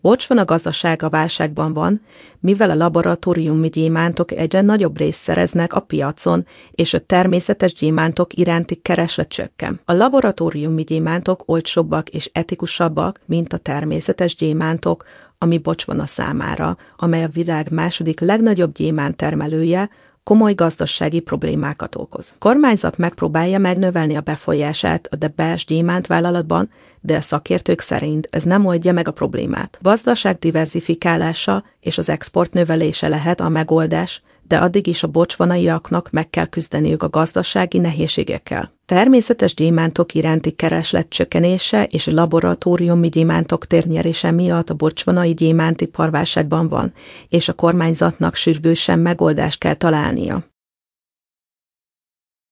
Botswana gazdasága válságban van, mivel a laboratóriumi gyémántok egyre nagyobb részt szereznek a piacon, és a természetes gyémántok iránti kereslet csökken. A laboratóriumi gyémántok olcsóbbak és etikusabbak, mint a természetes gyémántok, ami Botswana számára, amely a világ második legnagyobb gyémánt termelője, komoly gazdasági problémákat okoz. A kormányzat megpróbálja megnövelni a befolyását a De Beers gyémántvállalatban, de a szakértők szerint ez nem oldja meg a problémát. Gazdaság diverzifikálása és az export növelése lehet a megoldás, de addig is a botswanaiaknak meg kell küzdeniük a gazdasági nehézségekkel. Természetes gyémántok iránti kereslet csökkenése és a laboratóriumi gyémántok térnyerése miatt a botswanai gyémántipar válságban van, és a kormányzatnak sürgősen megoldást kell találnia.